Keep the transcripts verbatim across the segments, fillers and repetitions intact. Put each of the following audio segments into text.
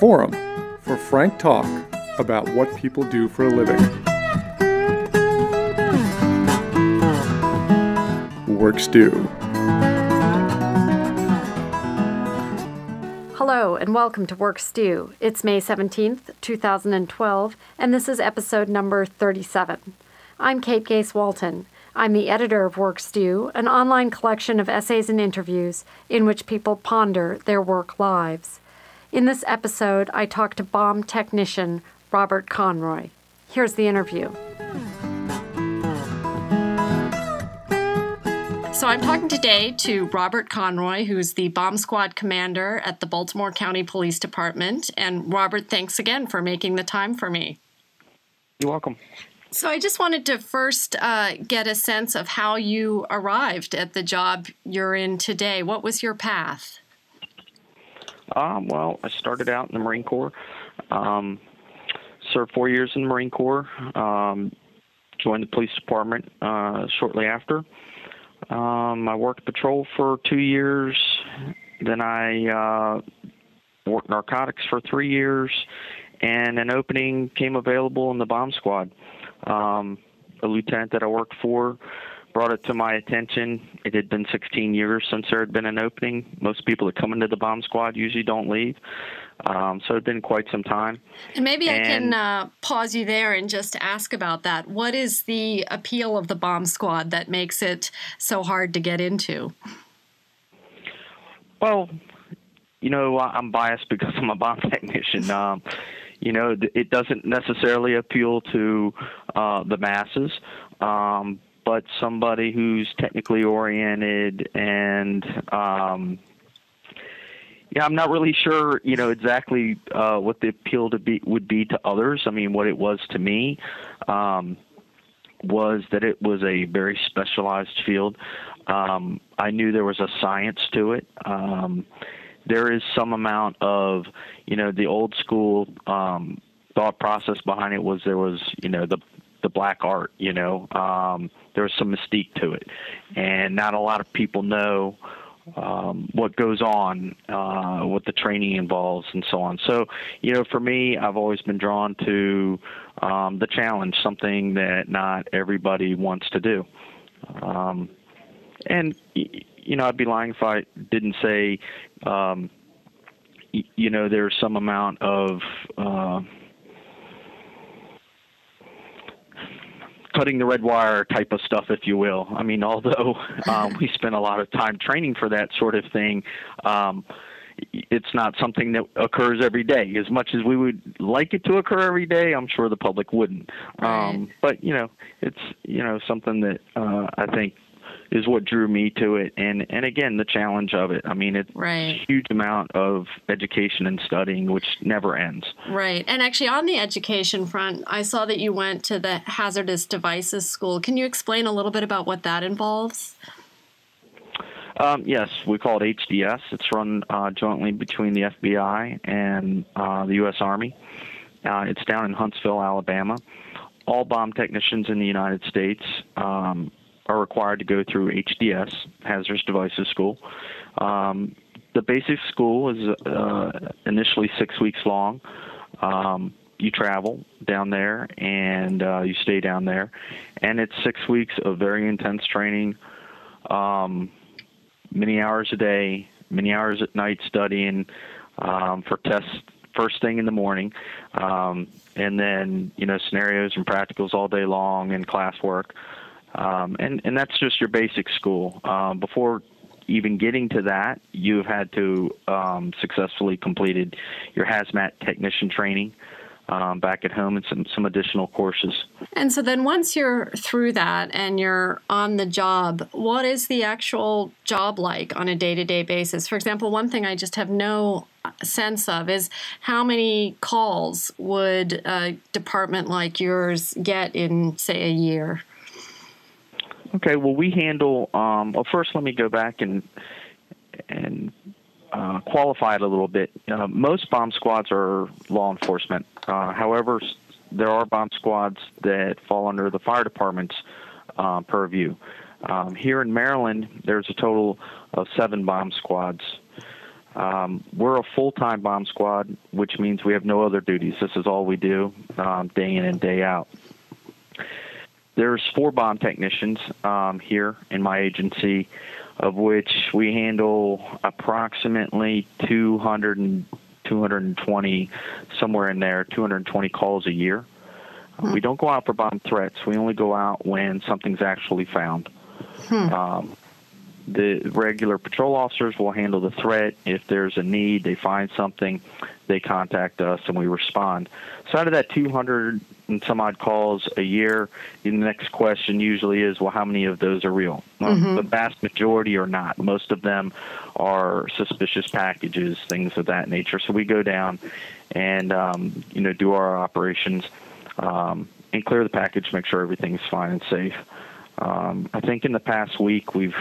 forum for frank talk about what people do for a living. Work Stew. Hello and welcome to Work Stew. It's May seventeenth, two thousand twelve, and this is episode number thirty-seven. I'm Kate Gase Walton. I'm the editor of Work Stew, an online collection of essays and interviews in which people ponder their work lives. In this episode, I talk to bomb technician Robert Conroy. Here's the interview. So I'm talking today to Robert Conroy, who's the bomb squad commander at the Baltimore County Police Department. And Robert, thanks again for making the time for me. You're welcome. So I just wanted to first uh, get a sense of how you arrived at the job you're in today. What was your path? Um, well, I started out in the Marine Corps, um, served four years in the Marine Corps, um, joined the police department uh, shortly after. Um, I worked patrol for two years. Then I uh, worked narcotics for three years, and an opening came available in the bomb squad. Um, a lieutenant that I worked for brought it to my attention. It had been sixteen years since there had been an opening. Most people that come into the bomb squad usually don't leave. Um, so it had been quite some time. And maybe and, I can uh, pause you there and just ask about that. What is the appeal of the bomb squad that makes it so hard to get into? Well, you know, I'm biased because I'm a bomb technician. Um, you know, it doesn't necessarily appeal to uh, the masses. Um, but somebody who's technically oriented and, um, yeah, I'm not really sure, you know, exactly uh, what the appeal to be would be to others. I mean, what it was to me um, was that it was a very specialized field. Um, I knew there was a science to it. Um, there is some amount of, you know, the old school um, thought process behind it was there was, you know, the the black art, you know, um, there was some mystique to it. And not a lot of people know um, what goes on, uh, what the training involves and so on. So, you know, for me, I've always been drawn to um, the challenge, something that not everybody wants to do. Um, and, you know, I'd be lying if I didn't say, um, you know, there's some amount of uh, cutting the red wire type of stuff, if you will. I mean, although um, we spend a lot of time training for that sort of thing, um, it's not something that occurs every day. As much as we would like it to occur every day, I'm sure the public wouldn't. Right. Um, but, you know, it's, you know, something that uh, I think is what drew me to it. And, and again, the challenge of it. I mean, it's right. a huge amount of education and studying, which never ends. Right. And actually, on the education front, I saw that you went to the Hazardous Devices School. Can you explain a little bit about what that involves? Um, yes, we call it H D S. It's run uh, jointly between the F B I and uh, the U S Army. Uh, it's down in Huntsville, Alabama. All bomb technicians in the United States um, are required to go through H D S, Hazardous Devices School. Um, the basic school is uh, initially six weeks long. Um, you travel down there and uh, you stay down there, and it's six weeks of very intense training, um, many hours a day, many hours at night studying um, for tests first thing in the morning, um, and then, you know, scenarios and practicals all day long and classwork. Um, and, and that's just your basic school. Um, before even getting to that, you've had to um, successfully completed your hazmat technician training um, back at home and some, some additional courses. And so then once you're through that and you're on the job, what is the actual job like on a day-to-day basis? For example, one thing I just have no sense of is how many calls would a department like yours get in, say, a year? Okay, well, we handle, um, well, first let me go back and and uh, qualify it a little bit. Uh, most bomb squads are law enforcement. Uh, however, there are bomb squads that fall under the fire department's uh, purview. Um, here in Maryland, there's a total of seven bomb squads. Um, we're a full-time bomb squad, which means we have no other duties. This is all we do, um, day in and day out. There's four bomb technicians um, here in my agency, of which we handle approximately two hundred and two hundred twenty, somewhere in there, two hundred twenty calls a year. Hmm. We don't go out for bomb threats. We only go out when something's actually found. Hmm. Um, the regular patrol officers will handle the threat. If there's a need, they find something, they contact us, and we respond. So out of that two hundred and some odd calls a year, the next question usually is, well, how many of those are real? Well, mm-hmm. The vast majority are not. Most of them are suspicious packages, things of that nature. So we go down and, um, you know, do our operations um, and clear the package, make sure everything's fine and safe. Um, I think in the past week we've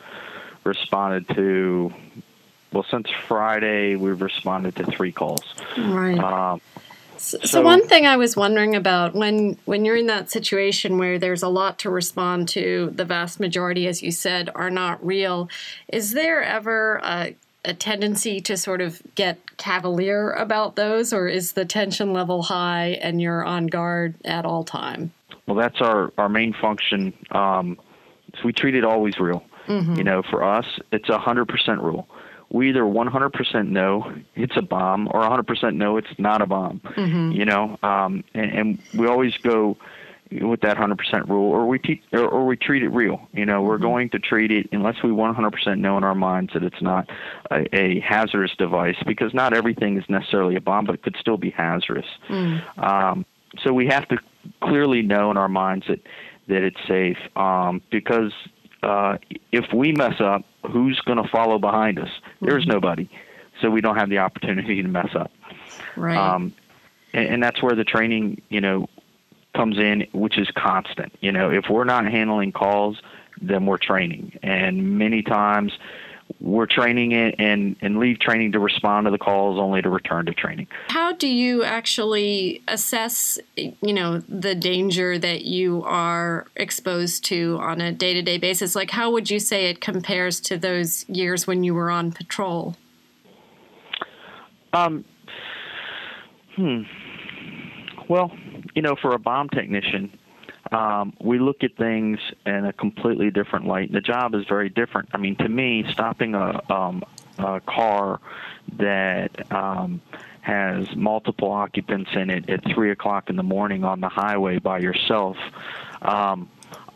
responded to, well, since Friday, we've responded to three calls. Right. Um, so, so one thing I was wondering about, when, when you're in that situation where there's a lot to respond to, the vast majority, as you said, are not real, is there ever a, a tendency to sort of get cavalier about those, or is the tension level high and you're on guard at all time? Well, that's our, our main function. Um, so we treat it always real. Mm-hmm. You know, for us, it's a one hundred percent rule. We either one hundred percent know it's a bomb or one hundred percent know it's not a bomb, mm-hmm. you know, um, and, and we always go with that one hundred percent rule, or we, te- or, or we treat it real. You know, we're mm-hmm. going to treat it unless we one hundred percent know in our minds that it's not a, a hazardous device, because not everything is necessarily a bomb, but it could still be hazardous. Mm. Um, so we have to clearly know in our minds that, that it's safe, um, because Uh, if we mess up, who's going to follow behind us? There's mm-hmm. nobody. So we don't have the opportunity to mess up. Right. Um, and, and that's where the training, you know, comes in, which is constant. You know, if we're not handling calls, then we're training. And many times we're training it and, and leave training to respond to the calls only to return to training. How do you actually assess, you know, the danger that you are exposed to on a day-to-day basis? Like, how would you say it compares to those years when you were on patrol? Um, hmm. Well, you know, for a bomb technician, Um, we look at things in a completely different light. The job is very different. I mean, to me, stopping a, um, a car that um, has multiple occupants in it at three o'clock in the morning on the highway by yourself, um,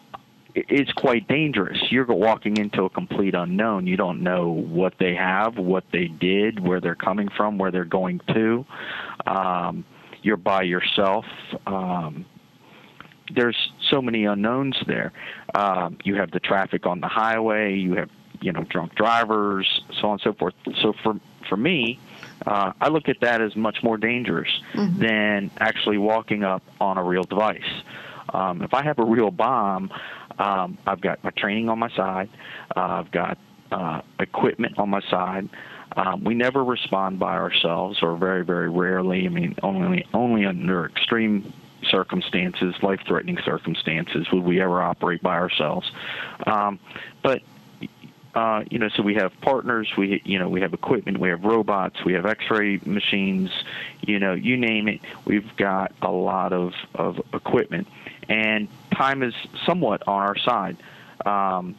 it's quite dangerous. You're walking into a complete unknown. You don't know what they have, what they did, where they're coming from, where they're going to. Um, you're by yourself. Um, There's so many unknowns there. Um, you have the traffic on the highway. You have, you know, drunk drivers, so on and so forth. So for for me, uh, I look at that as much more dangerous mm-hmm. than actually walking up on a real device. Um, if I have a real bomb, um, I've got my training on my side. Uh, I've got uh, equipment on my side. Um, we never respond by ourselves, or very, very rarely. I mean, only only under extreme circumstances, life-threatening circumstances, would we ever operate by ourselves. Um, but uh, you know, so we have partners. We you know we have equipment. We have robots. We have X-ray machines. You know, you name it. We've got a lot of of equipment, and time is somewhat on our side. Um,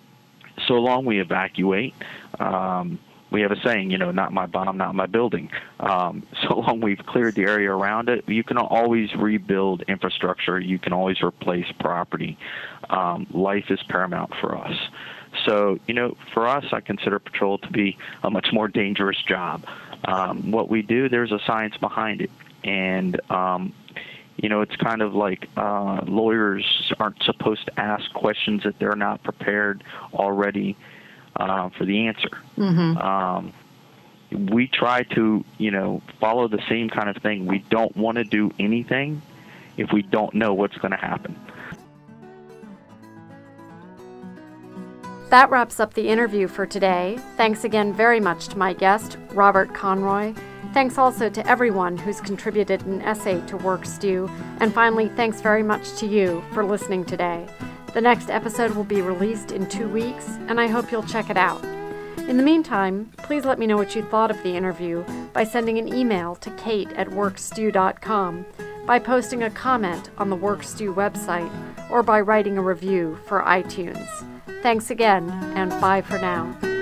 so long we evacuate. Um, We have a saying, you know, not my bomb, not my building. Um, so long we've cleared the area around it, you can always rebuild infrastructure. You can always replace property. Um, life is paramount for us. So, you know, for us, I consider patrol to be a much more dangerous job. Um, what we do, there's a science behind it. And, um, you know, it's kind of like uh, lawyers aren't supposed to ask questions that they're not prepared already Uh, for the answer. Mm-hmm. Um, we try to, you know, follow the same kind of thing. We don't want to do anything if we don't know what's going to happen. That wraps up the interview for today. Thanks again very much to my guest, Robert Conroy. Thanks also to everyone who's contributed an essay to Work Stew. And finally, thanks very much to you for listening today. The next episode will be released in two weeks, and I hope you'll check it out. In the meantime, please let me know what you thought of the interview by sending an email to kate at workstew dot com, by posting a comment on the WorkStew website, or by writing a review for iTunes. Thanks again, and bye for now.